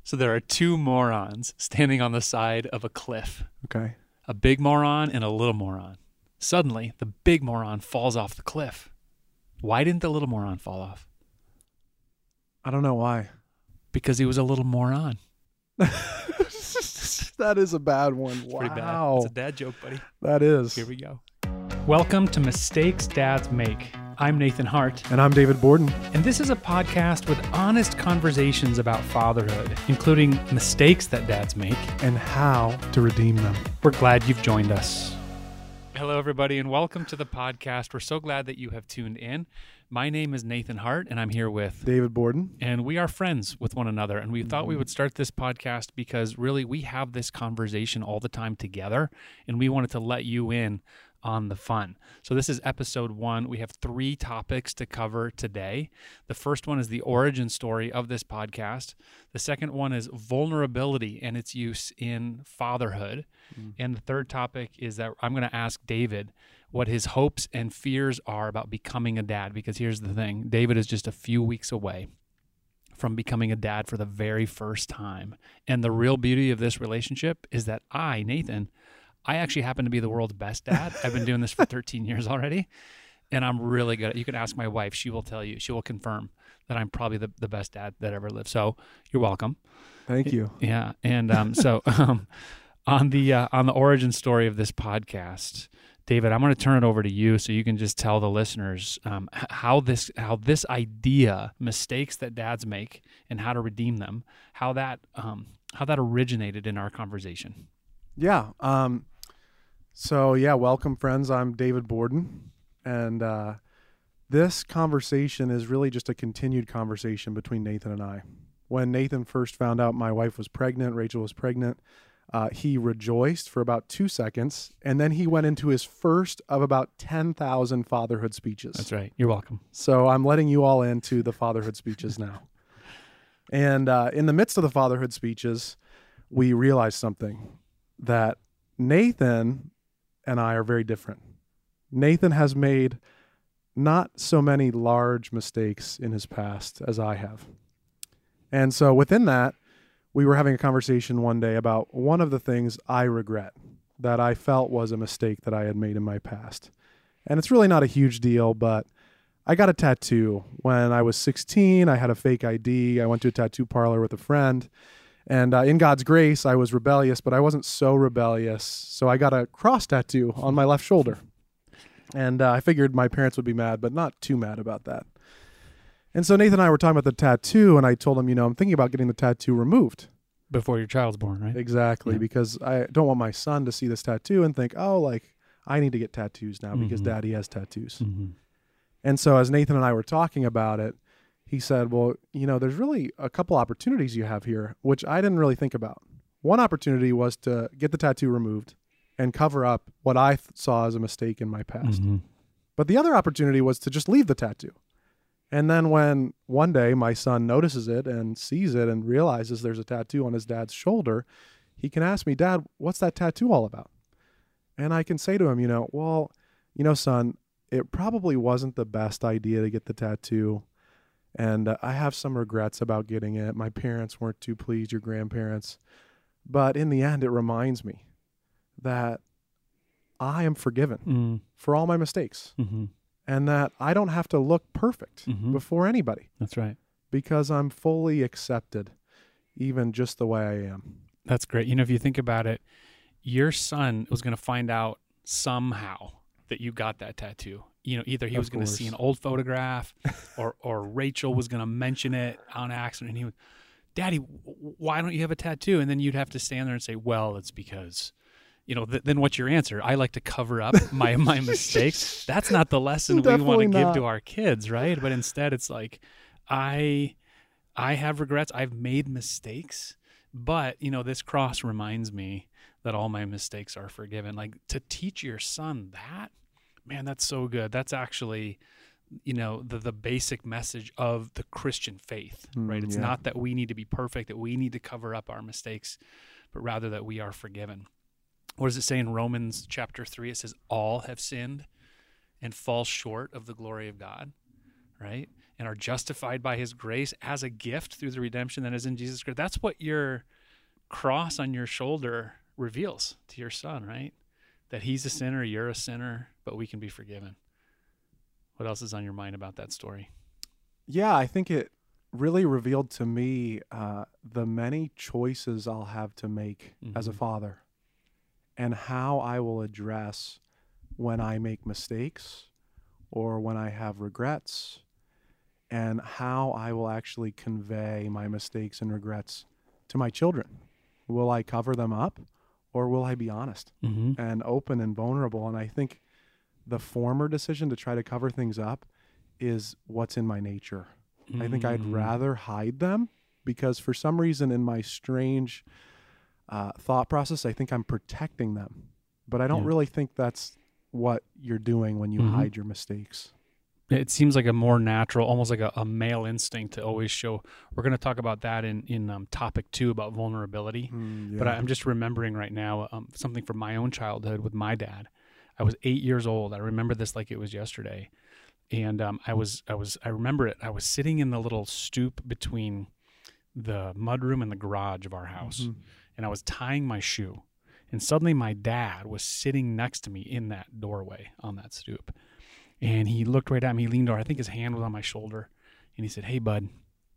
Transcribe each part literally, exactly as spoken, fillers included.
So there are two morons standing on the side of a cliff. Okay. A big moron and a little moron. Suddenly, the big moron falls off the cliff. Why didn't the little moron fall off? I don't know why. Because he was a little moron. That is a bad one. It's wow. pretty bad. It's a dad joke, buddy. That is. Here we go. Welcome to Mistakes Dads Make. I'm Nathan Hart. And I'm David Borden. And this is a podcast with honest conversations about fatherhood, including mistakes that dads make and how to redeem them. We're glad you've joined us. Hello, everybody, and welcome to the podcast. We're so glad that you have tuned in. My name is Nathan Hart, and I'm here with David Borden. And we are friends with one another. And we mm-hmm. thought we would start this podcast because really we have this conversation all the time together, and we wanted to let you in on the fun. So this is episode one. We have three topics to cover today. The first one is the origin story of this podcast. The second one is vulnerability and its use in fatherhood. Mm. And the third topic is that I'm going to ask David what his hopes and fears are about becoming a dad. Because here's the thing, David is just a few weeks away from becoming a dad for the very first time. And the real beauty of this relationship is that I, Nathan, I actually happen to be the world's best dad. I've been doing this for thirteen years already, and I'm really good. You can ask my wife. She will tell you. She will confirm that I'm probably the, the best dad that ever lived. So you're welcome. Thank you. Yeah. And um, so um, on the uh, on the origin story of this podcast, David, I'm going to turn it over to you so you can just tell the listeners um, how this how this idea, mistakes that dads make and how to redeem them, how that um, how that originated in our conversation. Yeah. Um, So, yeah, welcome, friends. I'm David Borden, and uh, this conversation is really just a continued conversation between Nathan and I. When Nathan first found out my wife was pregnant, Rachel was pregnant, uh, he rejoiced for about two seconds, and then he went into his first of about ten thousand fatherhood speeches. That's right. You're welcome. So I'm letting you all into the fatherhood speeches now. And uh, in the midst of the fatherhood speeches, we realized something, that Nathan and I are very different. Nathan has made not so many large mistakes in his past as I have. And so within that, we were having a conversation one day about one of the things I regret that I felt was a mistake that I had made in my past. And it's really not a huge deal, but I got a tattoo when I was sixteen. I had a fake I D. I went to a tattoo parlor with a friend. And uh, in God's grace, I was rebellious, but I wasn't so rebellious. So I got a cross tattoo on my left shoulder. And uh, I figured my parents would be mad, but not too mad about that. And so Nathan and I were talking about the tattoo, and I told him, you know, I'm thinking about getting the tattoo removed. Before your child's born, right? Exactly, yeah. Because I don't want my son to see this tattoo and think, oh, like, I need to get tattoos now mm-hmm. because daddy has tattoos. Mm-hmm. And so as Nathan and I were talking about it, he said, well, you know, there's really a couple opportunities you have here, which I didn't really think about. One opportunity was to get the tattoo removed and cover up what I th- saw as a mistake in my past. Mm-hmm. But the other opportunity was to just leave the tattoo. And then when one day my son notices it and sees it and realizes there's a tattoo on his dad's shoulder, he can ask me, Dad, what's that tattoo all about? And I can say to him, you know, well, you know, son, it probably wasn't the best idea to get the tattoo. And uh, I have some regrets about getting it. My parents weren't too pleased, your grandparents. But in the end, it reminds me that I am forgiven mm. for all my mistakes. Mm-hmm. And that I don't have to look perfect mm-hmm. before anybody. That's right. Because I'm fully accepted, even just the way I am. That's great. You know, if you think about it, your son was going to find out somehow that you got that tattoo. You know, either he was going to see an old photograph or or Rachel was going to mention it on accident. And he would, Daddy, why don't you have a tattoo? And then you'd have to stand there and say, well, it's because, you know, th- then what's your answer? I like to cover up my, my mistakes. That's not the lesson we want to give to our kids, right? But instead it's like, I, I have regrets. I've made mistakes, but, you know, this cross reminds me that all my mistakes are forgiven. Like, to teach your son that, man, that's so good. That's actually, you know, the the basic message of the Christian faith, right? Mm, it's yeah. not that we need to be perfect, that we need to cover up our mistakes, but rather that we are forgiven. What does it say in Romans chapter three? It says, all have sinned and fall short of the glory of God, right? and are justified by his grace as a gift through the redemption that is in Jesus Christ. That's what your cross on your shoulder reveals to your son, right? That he's a sinner, you're a sinner, but we can be forgiven. What else is on your mind about that story? Yeah, I think it really revealed to me uh, the many choices I'll have to make mm-hmm. as a father, and how I will address when I make mistakes or when I have regrets, and how I will actually convey my mistakes and regrets to my children. Will I cover them up, or will I be honest mm-hmm. and open and vulnerable? And I think the former decision, to try to cover things up, is what's in my nature. Mm. I think I'd rather hide them, because for some reason in my strange uh, thought process, I think I'm protecting them. But I don't yeah. really think that's what you're doing when you mm-hmm. hide your mistakes. It seems like a more natural, almost like a, a male instinct to always show. We're going to talk about that in, in um, topic two about vulnerability. Mm, yeah. But I, I'm just remembering right now um, something from my own childhood with my dad. I was eight years old. I remember this like it was yesterday. And um, I was, I was, I remember it. I was sitting in the little stoop between the mudroom and the garage of our house. Mm-hmm. And I was tying my shoe. And suddenly my dad was sitting next to me in that doorway on that stoop. And he looked right at me, he leaned over, I think his hand was on my shoulder. And he said, "Hey, bud,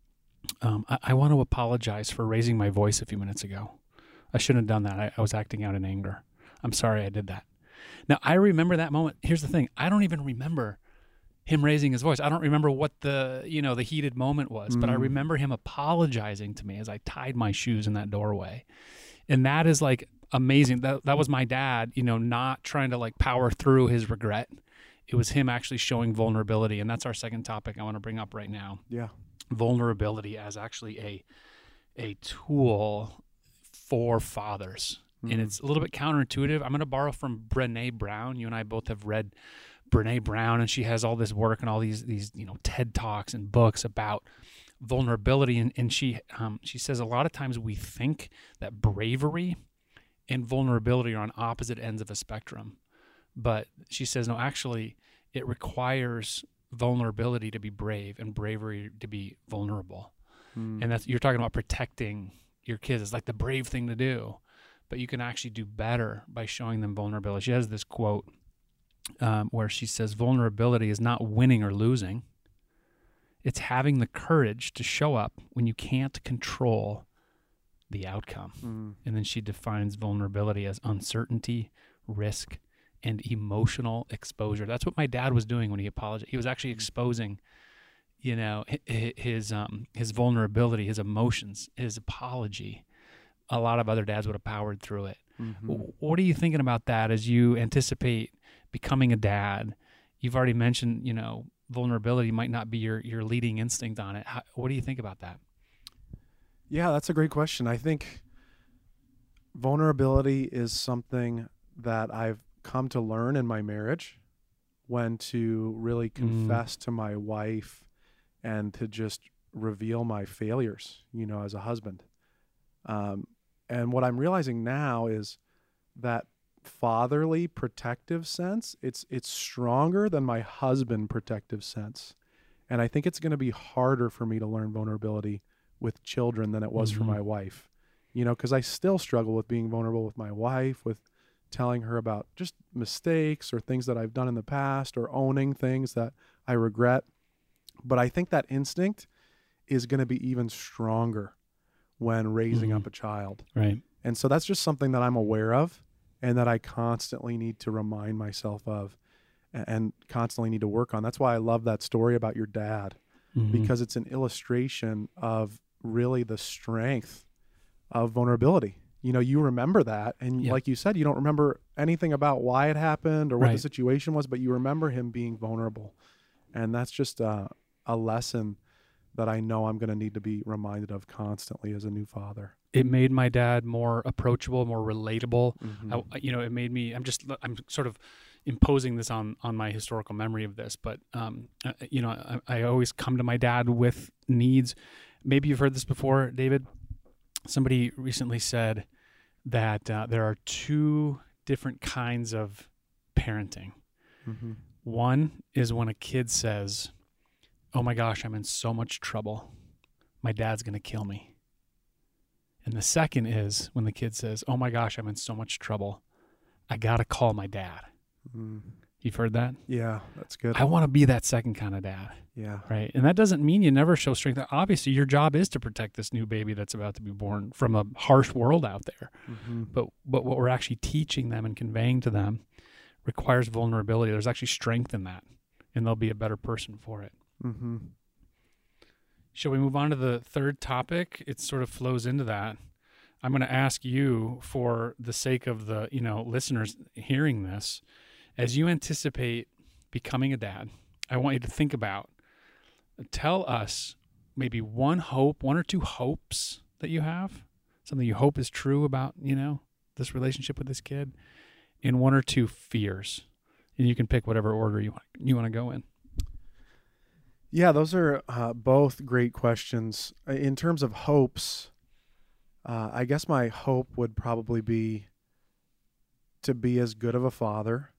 um, I, I want to apologize for raising my voice a few minutes ago. I shouldn't have done that. I, I was acting out in anger. I'm sorry I did that." Now, I remember that moment. Here's the thing. I don't even remember him raising his voice. I don't remember what the, you know, the heated moment was, mm. but I remember him apologizing to me as I tied my shoes in that doorway. And that is like amazing. That that was my dad, you know, not trying to like power through his regret. It was him actually showing vulnerability. And that's our second topic I want to bring up right now. Yeah. Vulnerability as actually a a tool for fathers. Mm. And it's a little bit counterintuitive. I'm going to borrow from Brené Brown. You and I both have read Brené Brown, and she has all this work and all these, these you know, TED Talks and books about vulnerability. And, and she um, she says a lot of times we think that bravery and vulnerability are on opposite ends of a spectrum. But she says, no, actually, it requires vulnerability to be brave and bravery to be vulnerable. Mm. And that's, you're talking about protecting your kids. It's like the brave thing to do. But you can actually do better by showing them vulnerability. She has this quote um, where she says, vulnerability is not winning or losing. It's having the courage to show up when you can't control the outcome. Mm. And then she defines vulnerability as uncertainty, risk, and emotional exposure. That's what my dad was doing when he apologized. He was actually exposing, you know, his um, his vulnerability, his emotions, his apology. A lot of other dads would have powered through it. Mm-hmm. What are you thinking about that as you anticipate becoming a dad? You've already mentioned, you know, vulnerability might not be your, your leading instinct on it. How, what do you think about that? Yeah, that's a great question. I think vulnerability is something that I've come to learn in my marriage, when to really confess mm. to my wife and to just reveal my failures, you know, as a husband. Um, and what I'm realizing now is that fatherly protective sense, it's it's stronger than my husband protective sense. And I think it's going to be harder for me to learn vulnerability with children than it was mm-hmm. for my wife, you know, because I still struggle with being vulnerable with my wife, with telling her about just mistakes or things that I've done in the past, or owning things that I regret. But I think that instinct is going to be even stronger when raising mm-hmm. up a child. Right. And so that's just something that I'm aware of and that I constantly need to remind myself of and, and constantly need to work on. That's why I love that story about your dad, mm-hmm. because it's an illustration of really the strength of vulnerability. You know, you remember that. And yep. like you said, you don't remember anything about why it happened or what right. the situation was, but you remember him being vulnerable. And that's just uh, a lesson that I know I'm going to need to be reminded of constantly as a new father. It made my dad more approachable, more relatable. Mm-hmm. I, you know, it made me, I'm just, I'm sort of imposing this on, on my historical memory of this, but, um, uh, you know, I, I always come to my dad with needs. Maybe you've heard this before, David. Somebody recently said that uh, there are two different kinds of parenting. Mm-hmm. One is when a kid says, oh my gosh, I'm in so much trouble. My dad's going to kill me. And the second is when the kid says, oh my gosh, I'm in so much trouble. I got to call my dad. Mm. You've heard that? Yeah, that's good. I want to be that second kind of dad. Yeah. Right. And that doesn't mean you never show strength. Obviously, your job is to protect this new baby that's about to be born from a harsh world out there. Mm-hmm. But but what we're actually teaching them and conveying to them requires vulnerability. There's actually strength in that, and they'll be a better person for it. Mm-hmm. Shall we move on to the third topic? It sort of flows into that. I'm going to ask you, for the sake of the you know listeners hearing this, as you anticipate becoming a dad, I want you to think about, tell us maybe one hope, one or two hopes that you have, something you hope is true about, you know, this relationship with this kid, and one or two fears. And you can pick whatever order you want, you want to go in. Yeah, those are uh, both great questions. In terms of hopes, uh, I guess my hope would probably be to be as good of a father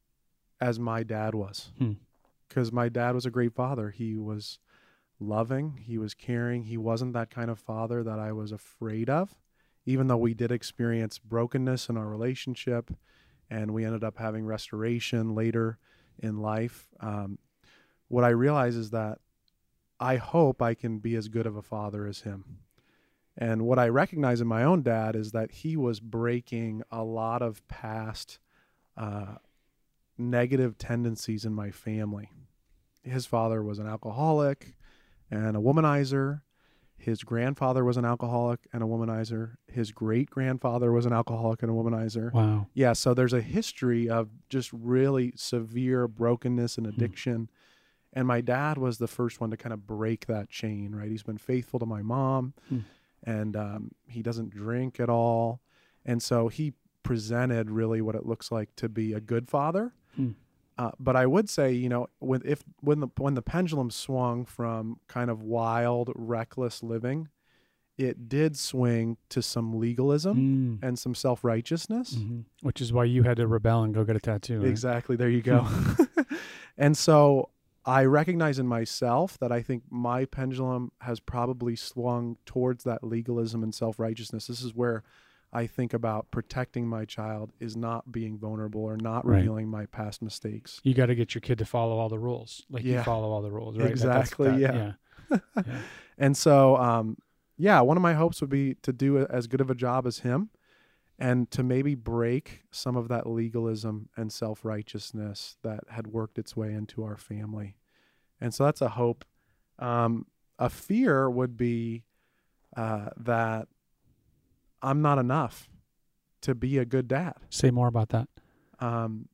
as my dad was. Hmm. Because my dad was a great father. He was loving. He was caring. He wasn't that kind of father that I was afraid of, even though we did experience brokenness in our relationship and we ended up having restoration later in life. Um, what I realize is that I hope I can be as good of a father as him. And what I recognize in my own dad is that he was breaking a lot of past uh, negative tendencies in my family. His father was an alcoholic and a womanizer. His grandfather was an alcoholic and a womanizer. His great-grandfather was an alcoholic and a womanizer. Wow. Yeah, so there's a history of just really severe brokenness and addiction. Mm. And my dad was the first one to kind of break that chain, right? He's been faithful to my mom, mm. and um, he doesn't drink at all. And so he presented really what it looks like to be a good father. Mm. Uh, but I would say, you know, when if when the when the pendulum swung from kind of wild, reckless living, it did swing to some legalism mm. and some self-righteousness. Mm-hmm. Which is why you had to rebel and go get a tattoo. Right? Exactly. There you go. And so I recognize in myself that I think my pendulum has probably swung towards that legalism and self-righteousness. This is where I think about protecting my child is not being vulnerable or not right. revealing my past mistakes. You got to get your kid to follow all the rules. Like yeah. you follow all the rules, right? Exactly. That, yeah. yeah. yeah. And so, um, yeah, one of my hopes would be to do as good of a job as him and to maybe break some of that legalism and self-righteousness that had worked its way into our family. And so that's a hope. Um, a fear would be uh, that I'm not enough to be a good dad. Say more about that. Um,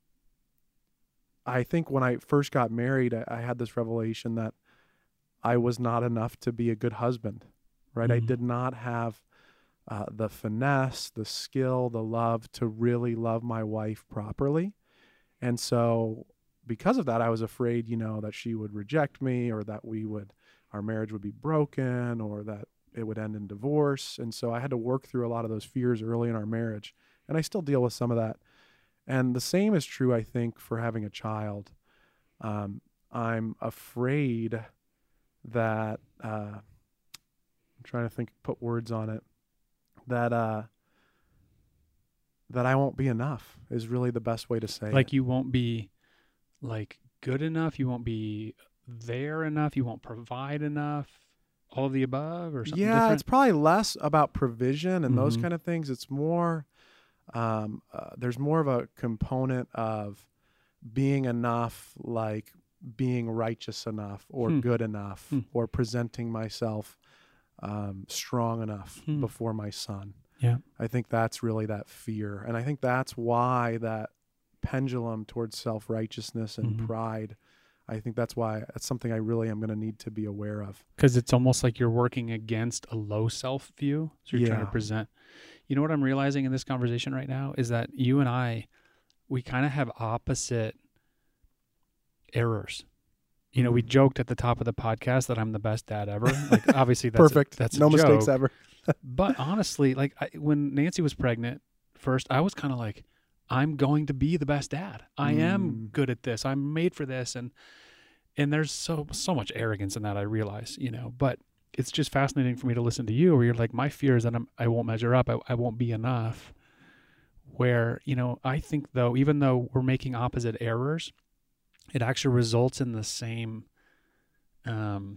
I think when I first got married, I, I had this revelation that I was not enough to be a good husband, right? Mm-hmm. I did not have uh, the finesse, the skill, the love to really love my wife properly. And so because of that, I was afraid, you know, that she would reject me or that we would, our marriage would be broken or that it would end in divorce. And so I had to work through a lot of those fears early in our marriage. And I still deal with some of that. And the same is true, I think, for having a child. Um, I'm afraid that, uh, I'm trying to think, put words on it, that, uh, that I won't be enough is really the best way to say it. Like you won't be like good enough. You won't be there enough. You won't provide enough. All of the above or something yeah, different? It's probably less about provision and mm-hmm. those kind of things. It's more, um, uh, there's more of a component of being enough, like being righteous enough or hmm. good enough hmm. or presenting myself um, strong enough hmm. before my son. Yeah, I think that's really that fear. And I think that's why that pendulum towards self-righteousness and mm-hmm. pride, I think that's why it's something I really am going to need to be aware of. Because it's almost like you're working against a low self view. So you're yeah. trying to present. You know what I'm realizing in this conversation right now is that you and I, we kind of have opposite errors. You know, we joked at the top of the podcast that I'm the best dad ever. Like, obviously, that's perfect. A, that's no a mistakes joke. ever. But honestly, like I, when Nancy was pregnant first, I was kind of like, I'm going to be the best dad. I mm. am good at this. I'm made for this. And and there's so, so much arrogance in that, I realize, you know, but it's just fascinating for me to listen to you where you're like, my fear is that I'm, I won't measure up. I, I won't be enough. Where, you know, I think though, even though we're making opposite errors, it actually results in the same, um,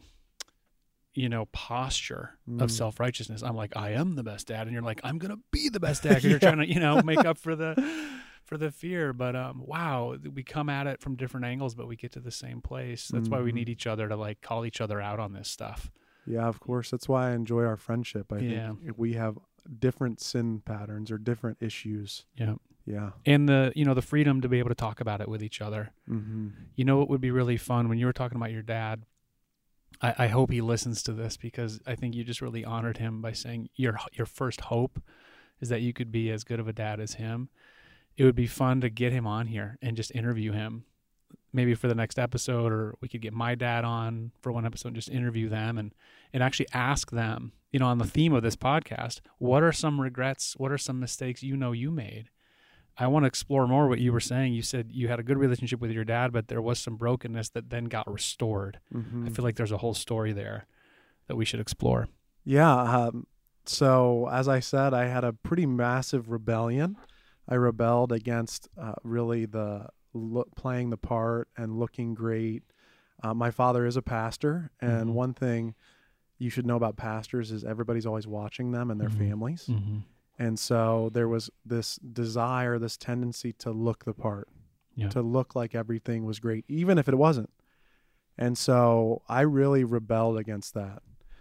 you know, posture mm. of self-righteousness. I'm like, I am the best dad. And you're like, I'm going to be the best dad. Cause yeah. You're trying to, you know, make up for the, for the fear. But, um, wow, we come at it from different angles, but we get to the same place. That's mm-hmm. why we need each other to like call each other out on this stuff. Yeah, of course. That's why I enjoy our friendship. I yeah. think we have different sin patterns or different issues. Yeah. Yeah. And the, you know, the freedom to be able to talk about it with each other. Mm-hmm. You know, it would be really fun when you were talking about your dad. I, I hope he listens to this because I think you just really honored him by saying your, your first hope is that you could be as good of a dad as him. It would be fun to get him on here and just interview him maybe for the next episode, or we could get my dad on for one episode and just interview them and, and actually ask them, you know, on the theme of this podcast, what are some regrets? What are some mistakes you know you made? I want to explore more what you were saying. You said you had a good relationship with your dad, but there was some brokenness that then got restored. Mm-hmm. I feel like there's a whole story there that we should explore. Yeah. Um, so as I said, I had a pretty massive rebellion. I rebelled against uh, really the look, playing the part and looking great. Uh, my father is a pastor, and mm-hmm. one thing you should know about pastors is everybody's always watching them and their mm-hmm. families. Mm-hmm. And so there was this desire, this tendency to look the part, yeah. to look like everything was great, even if it wasn't. And so I really rebelled against that.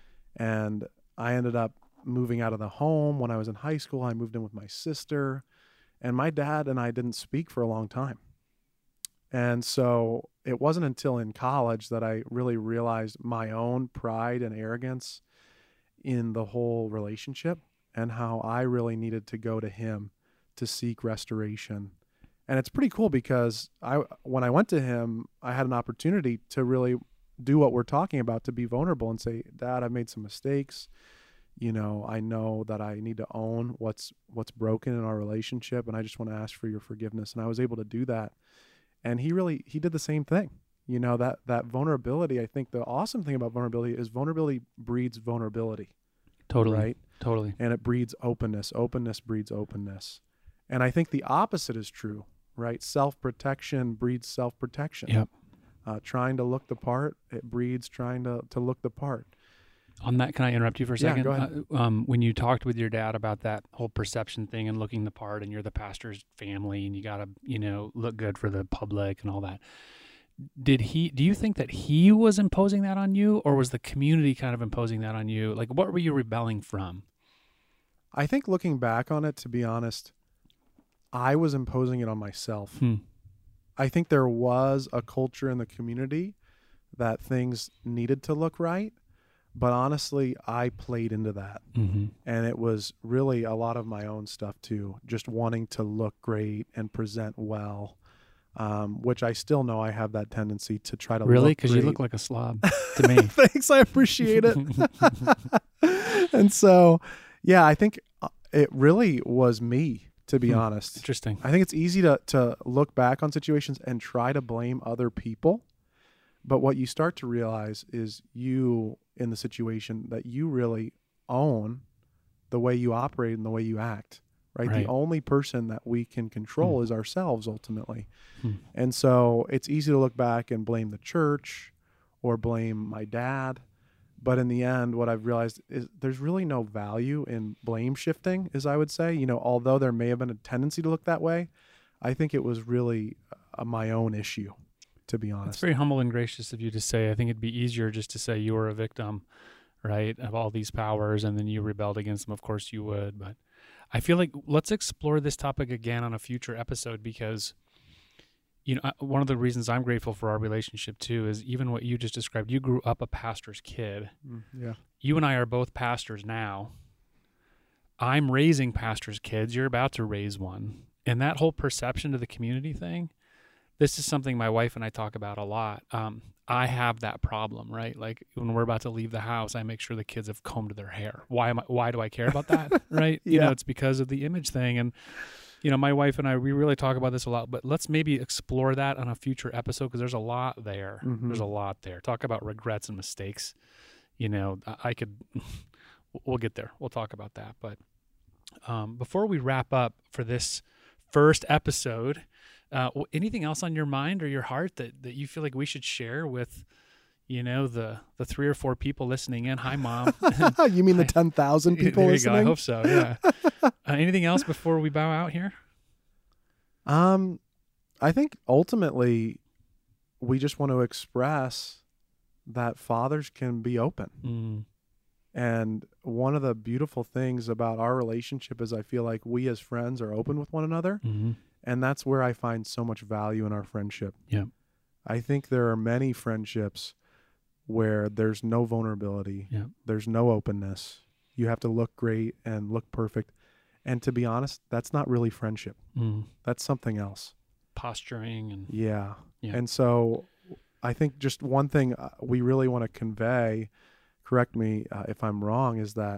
And I ended up moving out of the home. When I was in high school, I moved in with my sister. And my dad and I didn't speak for a long time. And so it wasn't until in college that I really realized my own pride and arrogance in the whole relationship and how I really needed to go to him to seek restoration. And it's pretty cool because I, when I went to him, I had an opportunity to really do what we're talking about, to be vulnerable and say, Dad, I've made some mistakes. You know, I know that I need to own what's what's broken in our relationship, and I just want to ask for your forgiveness. And I was able to do that. And he really, he did the same thing. You know, that that vulnerability, I think the awesome thing about vulnerability is vulnerability breeds vulnerability. Totally. Right? Totally. And it breeds openness. Openness breeds openness. And I think the opposite is true, right? Self-protection breeds self-protection. Yep. Uh, trying to look the part, it breeds trying to, to look the part. On that, can I interrupt you for a second? Yeah, go ahead. Uh, um, when you talked with your dad about that whole perception thing and looking the part, and you're the pastor's family, and you got to, you know, look good for the public and all that. Did he? Do you think that he was imposing that on you, or was the community kind of imposing that on you? Like, what were you rebelling from? I think looking back on it, to be honest, I was imposing it on myself. Hmm. I think there was a culture in the community that things needed to look right. But honestly, I played into that. Mm-hmm. And it was really a lot of my own stuff too, just wanting to look great and present well, um, which I still know I have that tendency to try to really? look Because you look like a slob to me. Thanks, I appreciate it. And so, yeah, I think it really was me, to be hmm. honest. Interesting. I think it's easy to, to look back on situations and try to blame other people. But what you start to realize is you in the situation that you really own the way you operate and the way you act, right? Right. The only person that we can control hmm. is ourselves ultimately. Hmm. And so it's easy to look back and blame the church or blame my dad. But in the end, what I've realized is there's really no value in blame shifting, as I would say. You know, although there may have been a tendency to look that way, I think it was really uh, my own issue. To be honest. It's very humble and gracious of you to say. I think it'd be easier just to say you were a victim, right, of all these powers, and then you rebelled against them. Of course you would, but I feel like let's explore this topic again on a future episode because, you know, one of the reasons I'm grateful for our relationship too is even what you just described. You grew up a pastor's kid. Mm, yeah. You and I are both pastors now. I'm raising pastors' kids. You're about to raise one. And that whole perception to the community thing, this is something my wife and I talk about a lot. Um, I have that problem, right? Like when we're about to leave the house, I make sure the kids have combed their hair. Why am I, why do I care about that? Right. Yeah. You know, it's because of the image thing. And, you know, my wife and I, we really talk about this a lot, but let's maybe explore that on a future episode because there's a lot there. Mm-hmm. There's a lot there. Talk about regrets and mistakes. You know, I, I could, we'll get there. We'll talk about that. But um, before we wrap up for this first episode, uh, anything else on your mind or your heart that, that you feel like we should share with, you know, the, the three or four people listening in? Hi, Mom. You mean the ten thousand people there you listening? Go. I hope so, yeah. uh, anything else before we bow out here? Um, I think ultimately we just want to express that fathers can be open. Mm. And one of the beautiful things about our relationship is I feel like we as friends are open with one another. Mm-hmm. And that's where I find so much value in our friendship. Yeah. I think there are many friendships where there's no vulnerability. Yeah. There's no openness. You have to look great and look perfect. And to be honest, that's not really friendship. Mm. That's something else. Posturing and Yeah. Yeah. And so I think just one thing we really want to convey, correct me uh, if I'm wrong, is that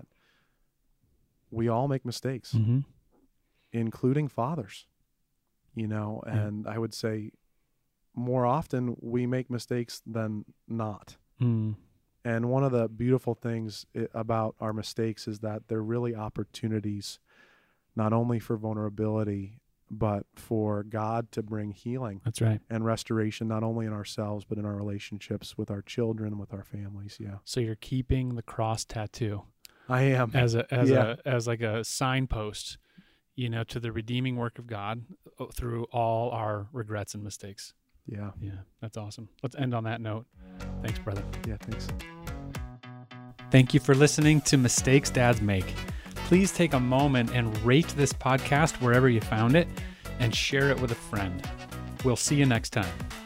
we all make mistakes, mm-hmm. including fathers, you know, and yeah. I would say more often we make mistakes than not. Mm. And one of the beautiful things I- about our mistakes is that they're really opportunities, not only for vulnerability, but for God to bring healing. That's right. And restoration, not only in ourselves, but in our relationships with our children, with our families. Yeah. So you're keeping the cross tattoo. I am. As a, as Yeah. a, as like a signpost, you know, to the redeeming work of God through all our regrets and mistakes. Yeah. Yeah. That's awesome. Let's end on that note. Thanks, brother. Yeah. Thanks. Thank you for listening to Mistakes Dads Make. Please take a moment and rate this podcast wherever you found it and share it with a friend. We'll see you next time.